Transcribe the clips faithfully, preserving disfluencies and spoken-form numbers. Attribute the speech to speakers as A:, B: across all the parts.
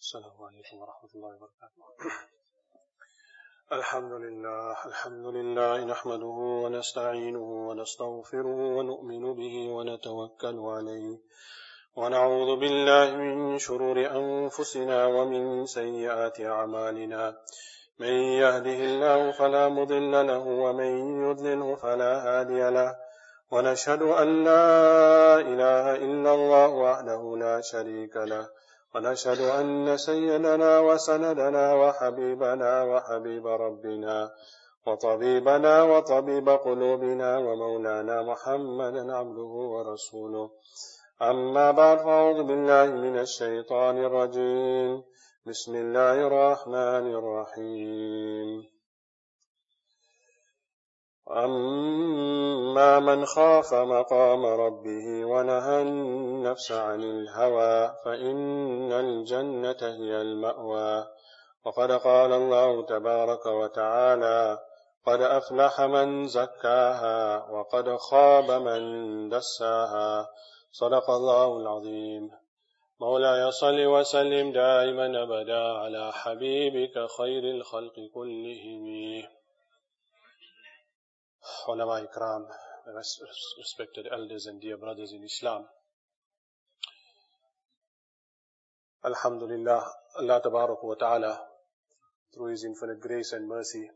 A: السلام عليكم ورحمة الله وبركاته. الحمد لله الحمد لله نحمده ونستعينه ونستغفره ونؤمن به ونتوكل عليه ونعوذ بالله من شرور أنفسنا ومن سيئات أعمالنا. من يهده الله فلا مضل له ومن يضلله فلا هادي له، ونشهد أن لا إله إلا الله وحده لا شريك له، ونشهد أن سيدنا وسندنا وحبيبنا وحبيب ربنا وطبيبنا وطبيب قلوبنا ومولانا محمدا عبده ورسوله. أما بعد، فأعوذ بالله من الشيطان الرجيم. بسم الله الرحمن الرحيم. أما من خاف مقام ربه ونهى النفس عن الهوى فإن الجنة هي المأوى. وقد قال الله تبارك وتعالى: قد أفلح من زكاها وقد خاب من دساها. صدق الله العظيم. مولاي صل وسلم دائما أبدا على حبيبك خير الخلق كلهم. Ulama Ikram, respected elders and dear brothers in Islam. Alhamdulillah, Allah Tabarak wa Ta'ala, through His infinite grace and mercy,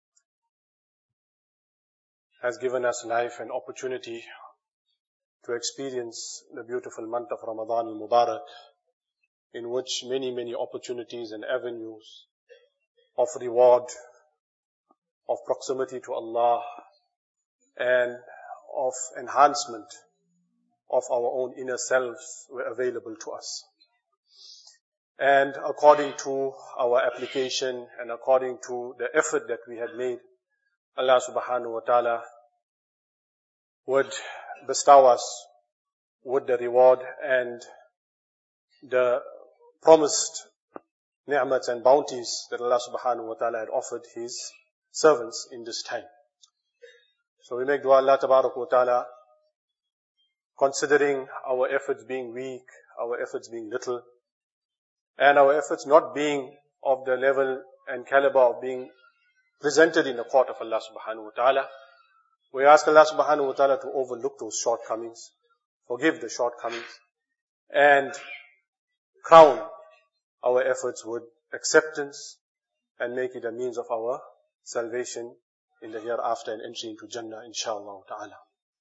A: has given us life and opportunity to experience the beautiful month of Ramadan al-Mubarak, in which many, many opportunities and avenues of reward, of proximity to Allah, and of enhancement of our own inner selves were available to us. And according to our application and according to the effort that we had made, Allah subhanahu wa ta'ala would bestow us with the reward and the promised ni'mats and bounties that Allah subhanahu wa ta'ala had offered His servants in this time. So we make dua Allah tabarak wa ta'ala, considering our efforts being weak, our efforts being little, and our efforts not being of the level and caliber of being presented in the court of Allah subhanahu wa ta'ala. We ask Allah subhanahu wa ta'ala to overlook those shortcomings, forgive the shortcomings, and crown our efforts with acceptance and make it a means of our salvation in the hereafter and entry into Jannah, inshallah ta'ala.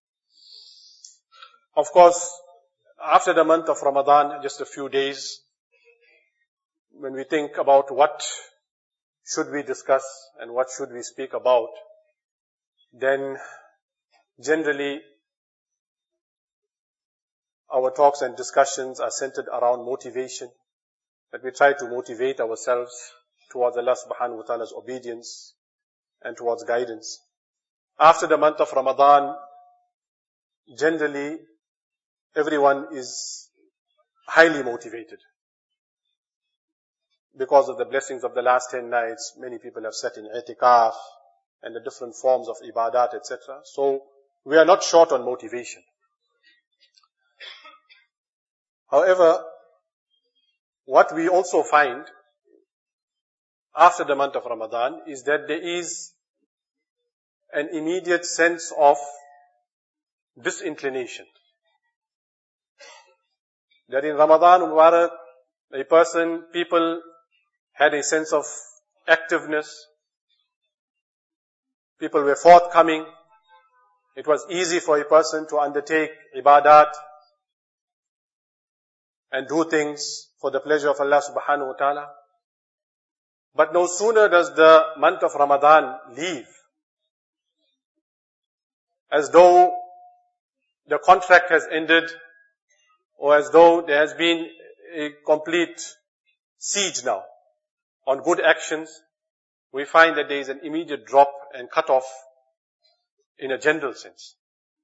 A: Of course, after the month of Ramadan, just a few days, when we think about what should we discuss and what should we speak about, then generally our talks and discussions are centered around motivation, that we try to motivate ourselves towards Allah subhanahu wa ta'ala's obedience and towards guidance. After the month of Ramadan, generally everyone is highly motivated. Because of the blessings of the last ten nights, many people have sat in i'tikaf and the different forms of ibadat, et cetera. So we are not short on motivation. However, what we also find after the month of Ramadan is that there is an immediate sense of disinclination. That in Ramadan Mubarak, a person, people had a sense of activeness. People were forthcoming. It was easy for a person to undertake ibadat and do things for the pleasure of Allah subhanahu wa ta'ala. But no sooner does the month of Ramadan leave, as though the contract has ended, or as though there has been a complete siege now on good actions, we find that there is an immediate drop and cut off in a general sense.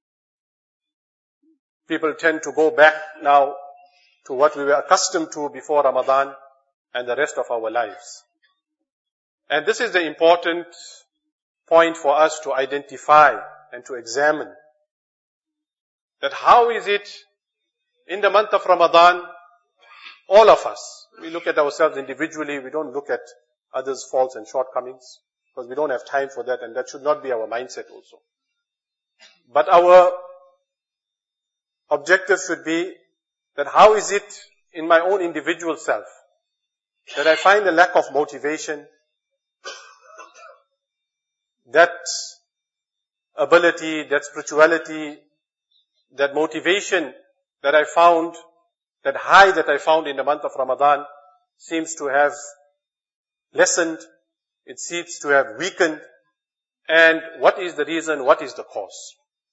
A: People tend to go back now to what we were accustomed to before Ramadan and the rest of our lives. And this is the important point for us to identify and to examine. That how is it in the month of Ramadan, all of us, We look at ourselves individually. We don't look at others' faults and shortcomings because we don't have time for that, and that should not be our mindset also. But our objective should be that how is it in my own individual self that I find a lack of motivation, that ability, that spirituality, that motivation that I found, that high that I found in the month of Ramadan seems to have lessened, it seems to have weakened, and what is the reason, what is the cause?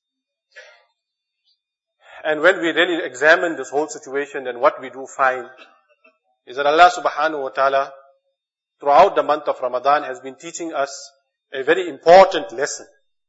A: And when we really examine this whole situation, then what we do find is that Allah subhanahu wa ta'ala throughout the month of Ramadan has been teaching us a very important lesson.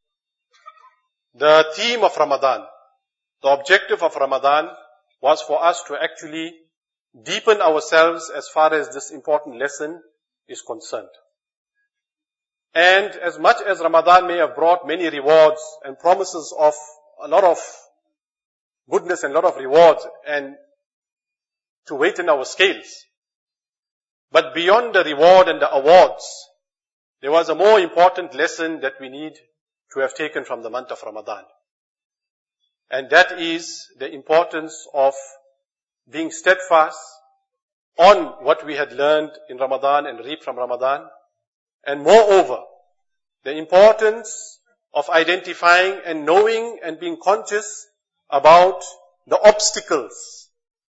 A: The theme of Ramadan, the objective of Ramadan was for us to actually deepen ourselves as far as this important lesson is concerned. And as much as Ramadan may have brought many rewards and promises of a lot of goodness and a lot of rewards and to weight in our scales, but beyond the reward and the awards, there was a more important lesson that we need to have taken from the month of Ramadan. And that is the importance of being steadfast on what we had learned in Ramadan and reaped from Ramadan. And moreover, the importance of identifying and knowing and being conscious about the obstacles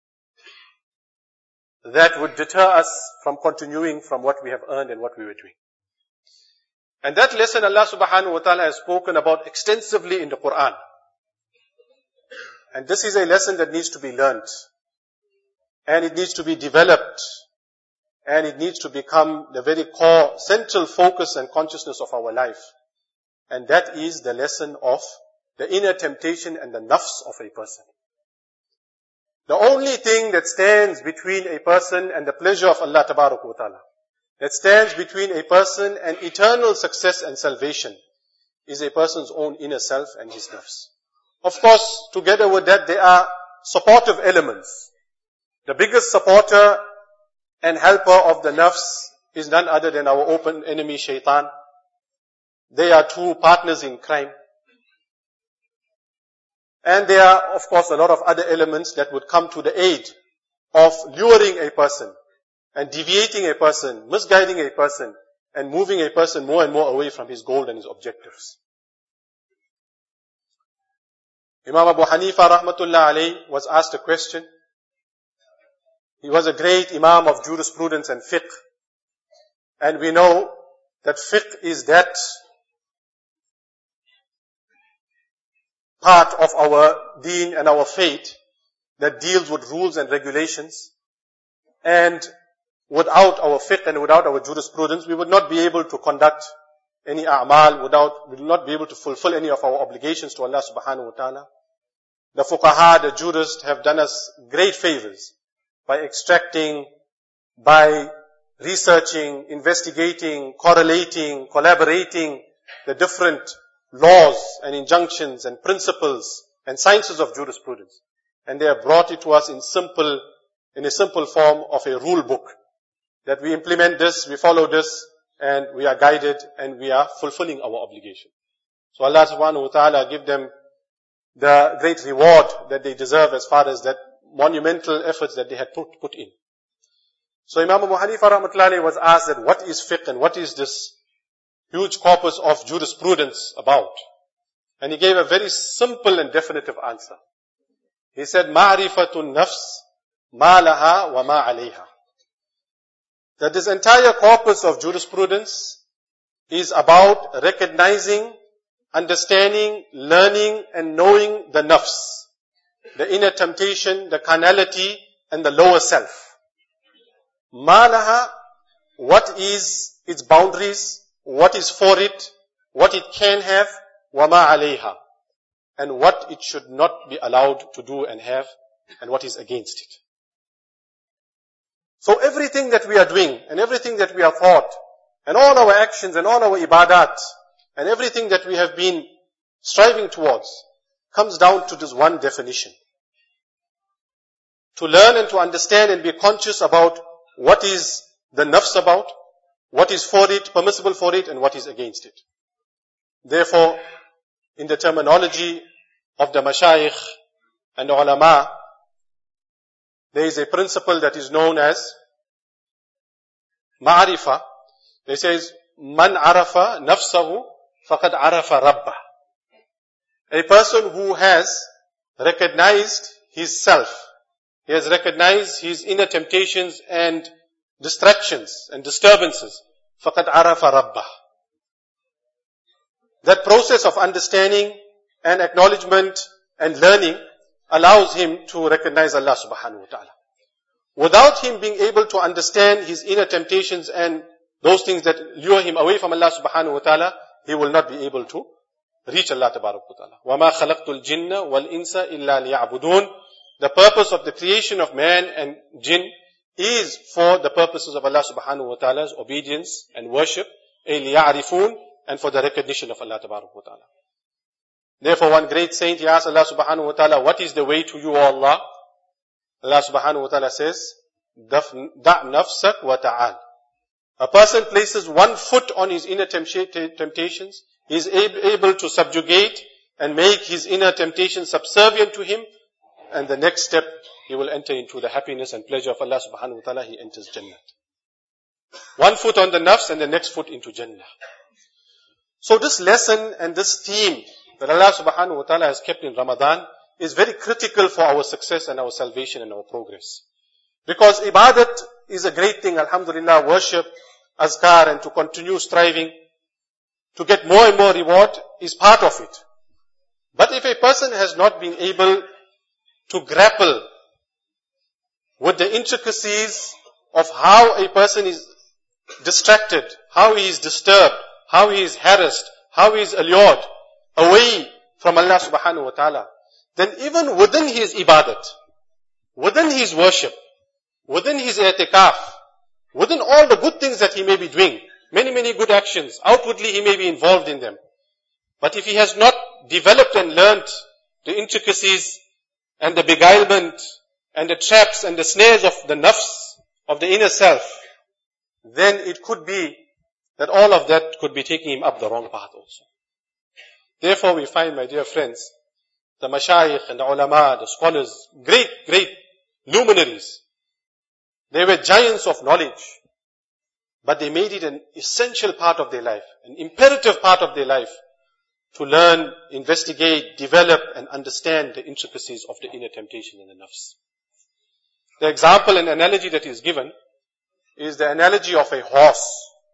A: that would deter us from continuing from what we have earned and what we were doing. And that lesson Allah subhanahu wa ta'ala has spoken about extensively in the Quran. And this is a lesson that needs to be learnt. And it needs to be developed. And it needs to become the very core, central focus and consciousness of our life. And that is the lesson of the inner temptation and the nafs of a person. The only thing that stands between a person and the pleasure of Allah Tabarak wa Ta'ala, that stands between a person and eternal success and salvation, is a person's own inner self and his nafs. Of course, together with that, there are supportive elements. The biggest supporter and helper of the nafs is none other than our open enemy, shaitan. They are two partners in crime. And there are, of course, a lot of other elements that would come to the aid of luring a person and deviating a person, misguiding a person, and moving a person more and more away from his goal and his objectives. Imam Abu Hanifa rahmatullah alayhi was asked a question. He was a great Imam of jurisprudence and fiqh. And we know that fiqh is that part of our deen and our faith that deals with rules and regulations. And without our fiqh and without our jurisprudence, we would not be able to conduct any a'mal, without, we will not be able to fulfill any of our obligations to Allah subhanahu wa ta'ala. The fuqaha, the jurists have done us great favors by extracting, by researching, investigating, correlating, collaborating the different laws and injunctions and principles and sciences of jurisprudence. And they have brought it to us in simple, in a simple form of a rule book. That we implement this, we follow this, and we are guided and we are fulfilling our obligation. So Allah subhanahu wa ta'ala give them the great reward that they deserve as far as that monumental efforts that they had put, put in. So Imam Abu Hanifa rahmatullahi was asked that what is fiqh and what is this huge corpus of jurisprudence about? And he gave a very simple and definitive answer. He said, Ma'rifatun nafs, ma laha wa ma alayha. That this entire corpus of jurisprudence is about recognizing, understanding, learning and knowing the nafs, the inner temptation, the carnality and the lower self. Ma laha, what is its boundaries, what is for it, what it can have, wa ma alayha, and what it should not be allowed to do and have, and what is against it. So everything that we are doing, and everything that we have thought, and all our actions, and all our ibadat, and everything that we have been striving towards, comes down to this one definition. To learn and to understand and be conscious about what is the nafs about, what is for it, permissible for it, and what is against it. Therefore, in the terminology of the mashayikh and the ulama, there is a principle that is known as ma'arifa. They says, man arafa nafsahu faqad arafa rabbah. A person who has recognized his self, he has recognized his inner temptations and distractions and disturbances, faqad arafa rabbah. That process of understanding and acknowledgement and learning allows him to recognize Allah subhanahu wa ta'ala. Without him being able to understand his inner temptations and those things that lure him away from Allah subhanahu wa ta'ala, he will not be able to reach Allah tabarak wa ta'ala. وَمَا خَلَقْتُ الْجِنَّ وَالْإِنسَ إِلَّا لِيَعْبُدُونَ. The purpose of the creation of man and jinn is for the purposes of Allah subhanahu wa ta'ala's obedience and worship, أي لِيَعْرِفُونَ, and for the recognition of Allah tabarak wa ta'ala. Therefore, one great saint, he asked Allah subhanahu wa ta'ala, what is the way to you, O Allah? Allah subhanahu wa ta'ala says, دَعْ نَفْسَكْ وَتَعَالْ. A person places one foot on his inner temptations, he is able to subjugate and make his inner temptations subservient to him, and the next step, he will enter into the happiness and pleasure of Allah subhanahu wa ta'ala, he enters Jannah. One foot on the nafs and the next foot into Jannah. So this lesson and this theme that Allah subhanahu wa ta'ala has kept in Ramadan is very critical for our success and our salvation and our progress. Because ibadat is a great thing, alhamdulillah, worship, azkar, and to continue striving to get more and more reward is part of it. But if a person has not been able to grapple with the intricacies of how a person is distracted, how he is disturbed, how he is harassed, how he is allured away from Allah subhanahu wa ta'ala, then even within his ibadat, within his worship, within his i'tikaf, within all the good things that he may be doing, many, many good actions, outwardly he may be involved in them. But if he has not developed and learnt the intricacies and the beguilement and the traps and the snares of the nafs, of the inner self, then it could be that all of that could be taking him up the wrong path also. Therefore we find, my dear friends, the mashayikh and the ulama, the scholars, great, great luminaries, they were giants of knowledge, but they made it an essential part of their life, an imperative part of their life, to learn, investigate, develop, and understand the intricacies of the inner temptation and the nafs. The example and analogy that is given is the analogy of a horse.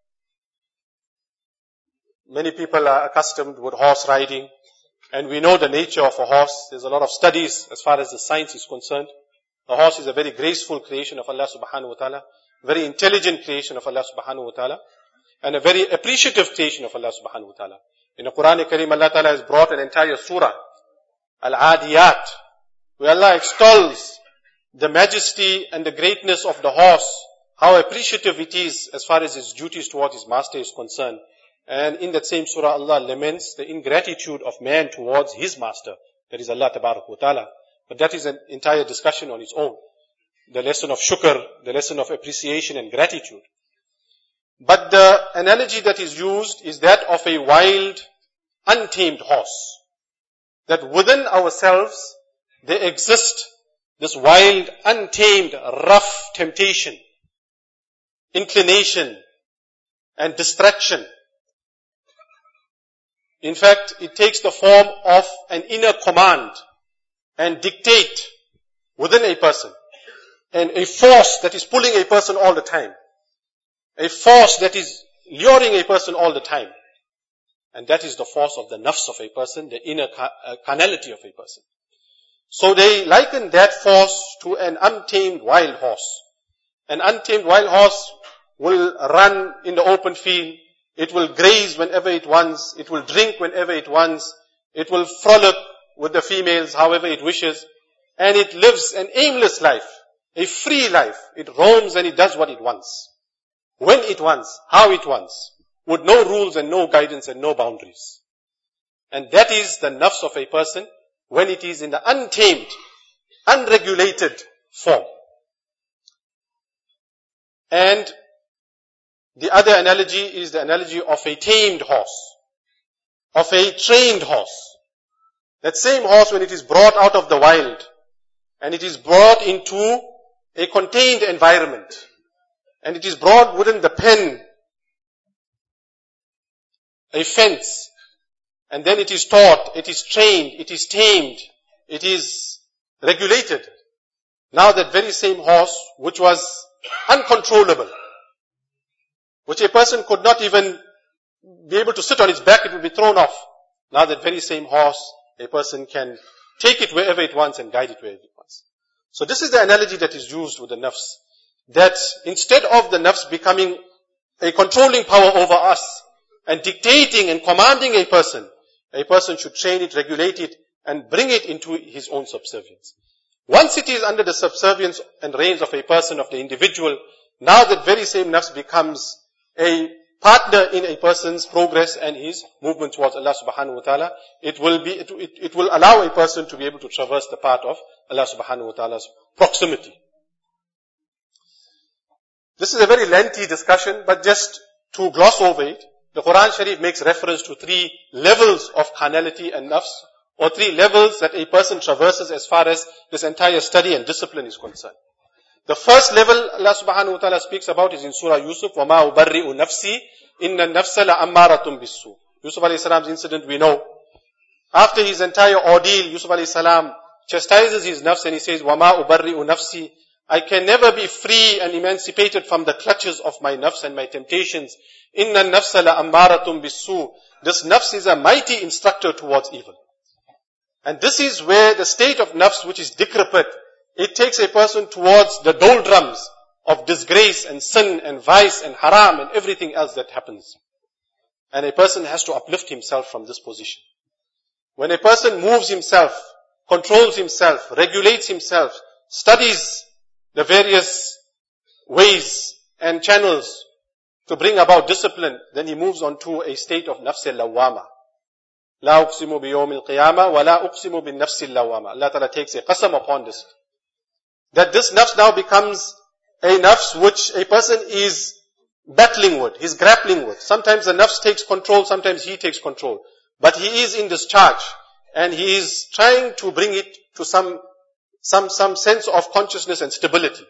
A: Many people are accustomed with horse riding, and we know the nature of a horse. There's a lot of studies as far as the science is concerned. A horse is a very graceful creation of Allah subhanahu wa ta'ala, very intelligent creation of Allah subhanahu wa ta'ala, and a very appreciative creation of Allah subhanahu wa ta'ala. In the Quran Kareem, Allah ta'ala has brought an entire surah, Al-Adiyat, where Allah extols the majesty and the greatness of the horse, how appreciative it is as far as his duties towards his master is concerned. And in that same surah, Allah laments the ingratitude of man towards his master, that is Allah tabarak wa ta'ala. But that is an entire discussion on its own. The lesson of shukr, the lesson of appreciation and gratitude. But the analogy that is used is that of a wild, untamed horse. That within ourselves, there exists this wild, untamed, rough temptation, inclination, and distraction. In fact, it takes the form of an inner command and dictate within a person, and a force that is pulling a person all the time, a force that is luring a person all the time, and that is the force of the nafs of a person, the inner carnality of a person. So they liken that force to an untamed wild horse. An untamed wild horse will run in the open field, it will graze whenever it wants, it will drink whenever it wants, it will frolic with the females however it wishes, and it lives an aimless life, a free life. It roams and it does what it wants, when it wants, how it wants, with no rules and no guidance and no boundaries. And that is the nafs of a person when it is in the untamed, unregulated form. And the other analogy is the analogy of a tamed horse, of a trained horse. That same horse, when it is brought out of the wild, and it is brought into a contained environment, and it is brought within the pen, a fence, and then it is taught, it is trained, it is tamed, it is regulated. Now that very same horse, which was uncontrollable, which a person could not even be able to sit on its back, it would be thrown off. Now that very same horse, a person can take it wherever it wants and guide it wherever it wants. So this is the analogy that is used with the nafs. That instead of the nafs becoming a controlling power over us and dictating and commanding a person, a person should train it, regulate it, and bring it into his own subservience. Once it is under the subservience and reigns of a person, of the individual, now that very same nafs becomes a partner in a person's progress and his movement towards Allah subhanahu wa ta'ala. It will be, it, it, it will allow a person to be able to traverse the path of Allah subhanahu wa ta'ala's proximity. This is a very lengthy discussion, but just to gloss over it, the Quran Sharif makes reference to three levels of carnality and nafs, or three levels that a person traverses as far as this entire study and discipline is concerned. The first level Allah subhanahu wa ta'ala speaks about is in Surah Yusuf, وَمَا أُبَرِّئُ نَفْسِي إِنَّ النَّفْسَ لَأَمَّارَةٌ بِالسُّوءِ. Yusuf alayhi salam's incident we know. After his entire ordeal, Yusuf alayhi salam chastises his nafs and he says, وَمَا أُبَرِّئُ نَفْسِي, I can never be free and emancipated from the clutches of my nafs and my temptations. إِنَّ النَّفْسَ لَأَمَّارَةٌ بِالسُّوءِ. This nafs is a mighty instructor towards evil. And this is where the state of nafs, which is decrepit, it takes a person towards the doldrums of disgrace and sin and vice and haram and everything else that happens. And a person has to uplift himself from this position. When a person moves himself, controls himself, regulates himself, studies the various ways and channels to bring about discipline, then he moves on to a state of nafs al-lawwama. La uqsimu bi yawm al-qiyamah wa la uqsimu bin nafs al-lawwama. Allah Ta'ala takes a qasam upon this. That this nafs now becomes a nafs which a person is battling with, he's grappling with. Sometimes the nafs takes control, sometimes he takes control. But he is in discharge and he is trying to bring it to some, some, some sense of consciousness and stability.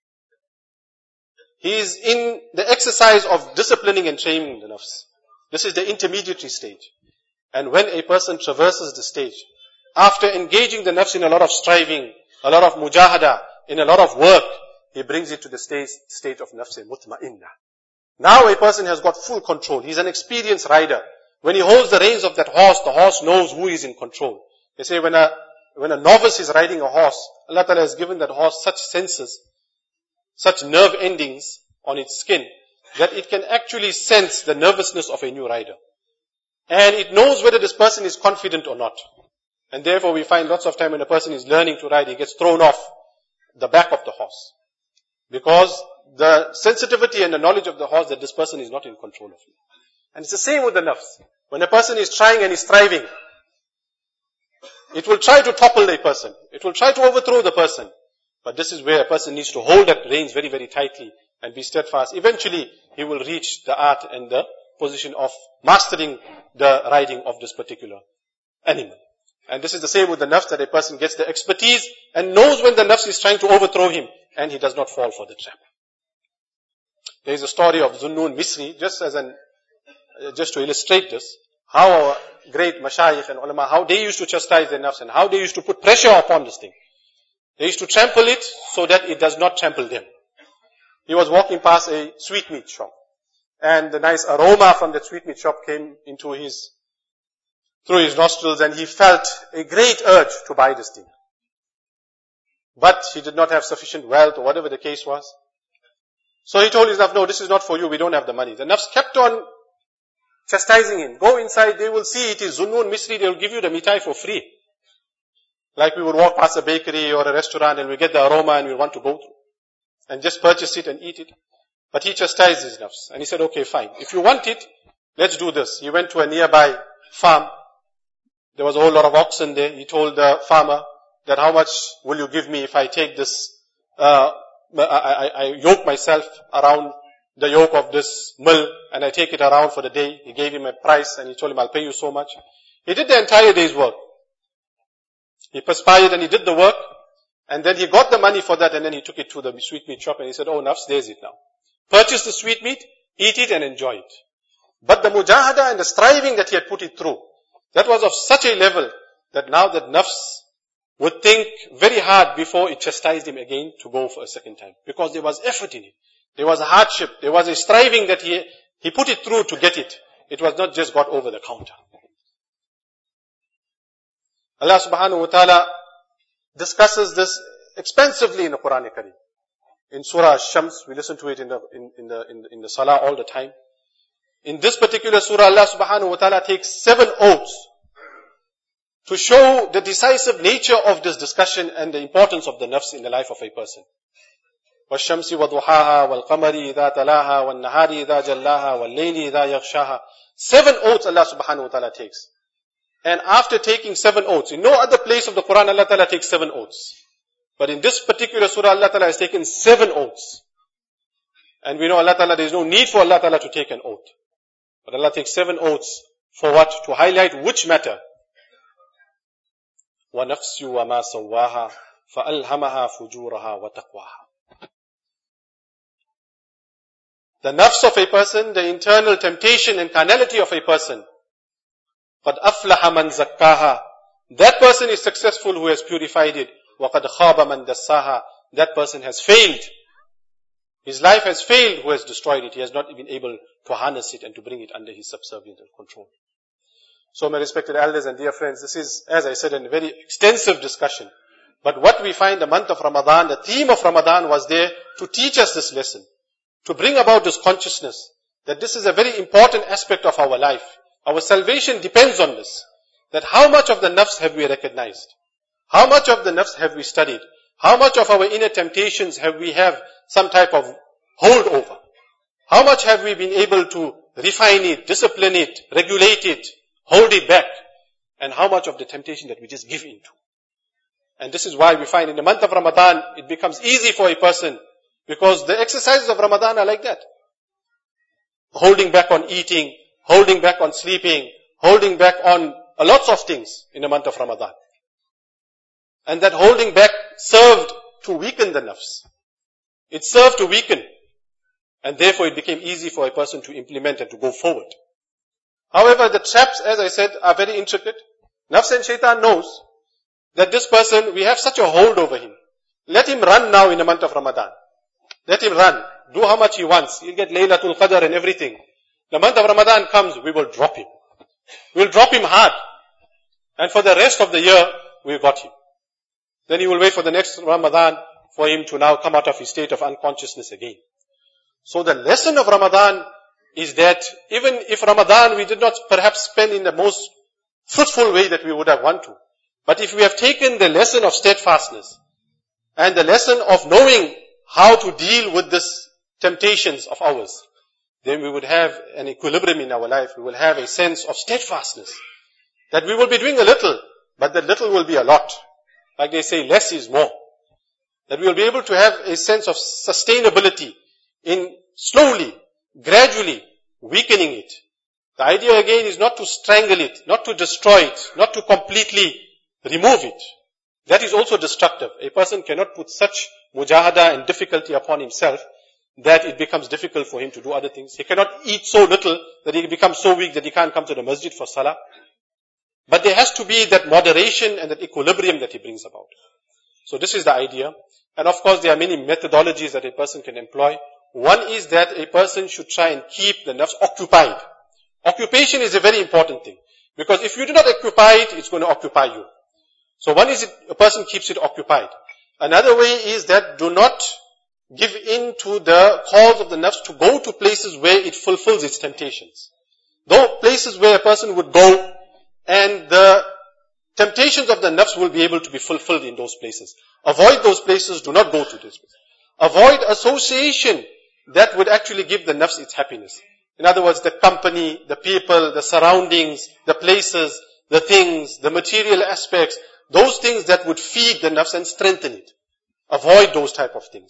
A: He is in the exercise of disciplining and training the nafs. This is the intermediary stage. And when a person traverses the stage, after engaging the nafs in a lot of striving, a lot of mujahada, in a lot of work, he brings it to the state, state of nafs mutma'inna. Now a person has got full control. He's an experienced rider. When he holds the reins of that horse, the horse knows who is in control. They say when a, when a novice is riding a horse, Allah Ta'ala has given that horse such senses, such nerve endings on its skin, that it can actually sense the nervousness of a new rider. And it knows whether this person is confident or not. And therefore we find lots of time when a person is learning to ride, he gets thrown off the back of the horse. Because the sensitivity and the knowledge of the horse that this person is not in control of him. And it's the same with the nafs. When a person is trying and is striving, it will try to topple a person. It will try to overthrow the person. But this is where a person needs to hold that reins very, very tightly and be steadfast. Eventually, he will reach the art and the position of mastering the riding of this particular animal. And this is the same with the nafs, that a person gets the expertise and knows when the nafs is trying to overthrow him and he does not fall for the trap. There is a story of Zunnun Misri, just as an, just to illustrate this, how our great mashayikh and ulama, how they used to chastise their nafs and how they used to put pressure upon this thing. They used to trample it so that it does not trample them. He was walking past a sweetmeat shop, and the nice aroma from that sweetmeat shop came into his, through his nostrils, and he felt a great urge to buy this thing. But he did not have sufficient wealth or whatever the case was. So he told his nafs, no, this is not for you, we don't have the money. The nafs kept on chastising him. Go inside, they will see it is Zunnun Misri, they will give you the mitai for free. Like we would walk past a bakery or a restaurant and we get the aroma and we want to go through and just purchase it and eat it. But he chastised his nafs and he said, okay, fine. If you want it, let's do this. He went to a nearby farm. There was a whole lot of oxen there. He told the farmer that how much will you give me if I take this uh I, I, I yoke myself around the yoke of this mill and I take it around for the day. He gave him a price and he told him, I'll pay you so much. He did the entire day's work. He perspired and he did the work and then he got the money for that and then he took it to the sweetmeat shop and he said, oh, nafs, there's it now. Purchase the sweetmeat, eat it and enjoy it. But the mujahada and the striving that he had put it through, that was of such a level that now that nafs would think very hard before it chastised him again to go for a second time. Because there was effort in it. There was a hardship. There was a striving that he, he put it through to get it. It was not just got over the counter. Allah subhanahu wa ta'ala discusses this extensively in the Quran Kareem. In Surah Ash-Shams, we listen to it in the, in, in the, in, in the Salah all the time. In this particular surah, Allah subhanahu wa ta'ala takes seven oaths to show the decisive nature of this discussion and the importance of the nafs in the life of a person. وَالشَّمْسِ وَضُحَاهَا وَالْقَمَرِ إِذَا تَلَاهَا وَالنَّهَارِ إِذَا جَلَّاهَا وَاللَّيْلِ إِذَا يَغْشَاهَا. Seven oaths Allah subhanahu wa ta'ala takes. And after taking seven oaths, in no other place of the Quran Allah ta'ala takes seven oaths. But in this particular surah Allah ta'ala has taken seven oaths. And we know Allah ta'ala, there is no need for Allah ta'ala to take an oath. But Allah takes seven oaths for what? To highlight which matter. وَنَفْسِ وَمَا سَوَّاهَا فَأَلْهَمَهَا فُجُورَهَا وَتَقْوَاهَا. The nafs of a person, the internal temptation and carnality of a person. قَدْ أَفْلَحَ مَنْ زَكَّاهَا. That person is successful who has purified it. وَقَدْ خَابَ مَنْ دَسَّاهَا. That person has failed. His life has failed who has destroyed it. He has not been able to harness it and to bring it under his subservient and control. So my respected elders and dear friends, this is, as I said, a very extensive discussion. But what we find the month of Ramadan, the theme of Ramadan was there to teach us this lesson. To bring about this consciousness that this is a very important aspect of our life. Our salvation depends on this. That how much of the nafs have we recognized? How much of the nafs have we studied? How much of our inner temptations have we have some type of hold over? How much have we been able to refine it, discipline it, regulate it, hold it back? And how much of the temptation that we just give into? And this is why we find in the month of Ramadan, it becomes easy for a person because the exercises of Ramadan are like that. Holding back on eating, holding back on sleeping, holding back on a lots of things in the month of Ramadan. And that holding back served to weaken the nafs. It served to weaken. And therefore it became easy for a person to implement and to go forward. However, the traps, as I said, are very intricate. Nafs and shaitan knows that this person, we have such a hold over him. Let him run now in the month of Ramadan. Let him run. Do how much he wants. He'll get Laylatul Qadr and everything. The month of Ramadan comes, we will drop him. We'll drop him hard. And for the rest of the year, we've got him. Then he will wait for the next Ramadan for him to now come out of his state of unconsciousness again. So the lesson of Ramadan is that even if Ramadan we did not perhaps spend in the most fruitful way that we would have wanted to, but if we have taken the lesson of steadfastness and the lesson of knowing how to deal with this temptations of ours, then we would have an equilibrium in our life. We will have a sense of steadfastness. That we will be doing a little, but that little will be a lot. Like they say, less is more. That we will be able to have a sense of sustainability in slowly, gradually weakening it. The idea again is not to strangle it, not to destroy it, not to completely remove it. That is also destructive. A person cannot put such mujahada and difficulty upon himself that it becomes difficult for him to do other things. He cannot eat so little that he becomes so weak that he can't come to the masjid for salah. But there has to be that moderation and that equilibrium that he brings about. So this is the idea. And of course there are many methodologies that a person can employ. One is that a person should try and keep the nafs occupied. Occupation is a very important thing. Because if you do not occupy it, it's going to occupy you. So one is it, a person keeps it occupied. Another way is that do not give in to the calls of the nafs to go to places where it fulfills its temptations. Though places where a person would go and the temptations of the nafs will be able to be fulfilled in those places. Avoid those places, do not go to those places. Avoid association that would actually give the nafs its happiness. In other words, the company, the people, the surroundings, the places, the things, the material aspects, those things that would feed the nafs and strengthen it. Avoid those type of things.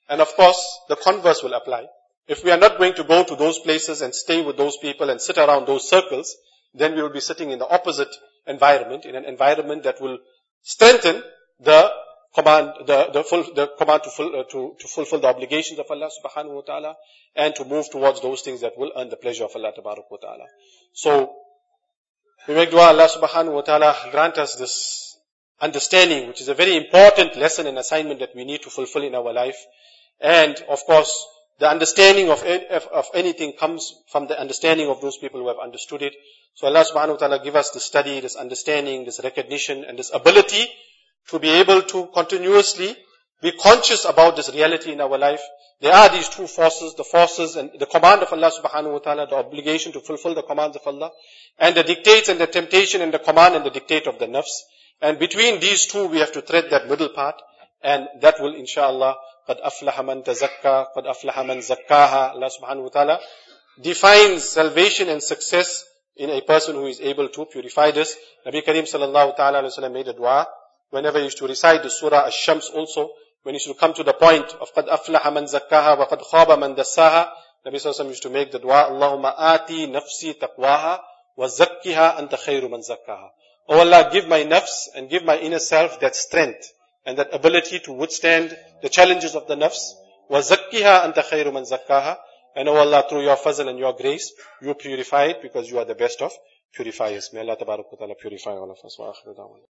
A: And of course, the converse will apply. If we are not going to go to those places and stay with those people and sit around those circles, then we will be sitting in the opposite environment, in an environment that will strengthen the command, the, the, full, the command to, full, uh, to, to fulfill the obligations of Allah subhanahu wa ta'ala and to move towards those things that will earn the pleasure of Allah tabarak wa ta'ala. So, we make dua Allah subhanahu wa ta'ala grant us this understanding, which is a very important lesson and assignment that we need to fulfill in our life. And of course, the understanding of, of, of anything comes from the understanding of those people who have understood it. So Allah subhanahu wa ta'ala give us this study, this understanding, this recognition, and this ability to be able to continuously be conscious about this reality in our life. There are these two forces, the forces and the command of Allah subhanahu wa ta'ala, the obligation to fulfill the commands of Allah, and the dictates and the temptation and the command and the dictate of the nafs. And between these two, we have to thread that middle part, and that will inshallah, قَدْ أَفْلَحَ مَنْ تَزَكَّى قَدْ أَفْلَحَ مَنْ زَكَّاهَا. Allah subhanahu wa ta'ala defines salvation and success in a person who is able to purify this. Nabi Kareem sallallahu ta'ala alayhi wa sallam made a dua whenever he used to recite the surah Ash-Shams also, when he used to come to the point of قَدْ أَفْلَحَ مَنْ زَكَّاهَا وَقَدْ خَابَ مَنْ دَسَّاهَا, Nabi sallallahu alayhi wa sallam used to make the dua, اللهم آتي نفسي تقواها وزكها أنت خير من زكاها. Oh Allah, give my nafs and give my inner self that strength and that ability to withstand the challenges of the nafs. وَزَكِّهَا أَنْتَ خَيْرُ مَنْ زَكَّاهَا. And oh Allah, through your fazl and your grace, you purify it because you are the best of purifiers. May Allah tabarak wa ta'ala purify all of us.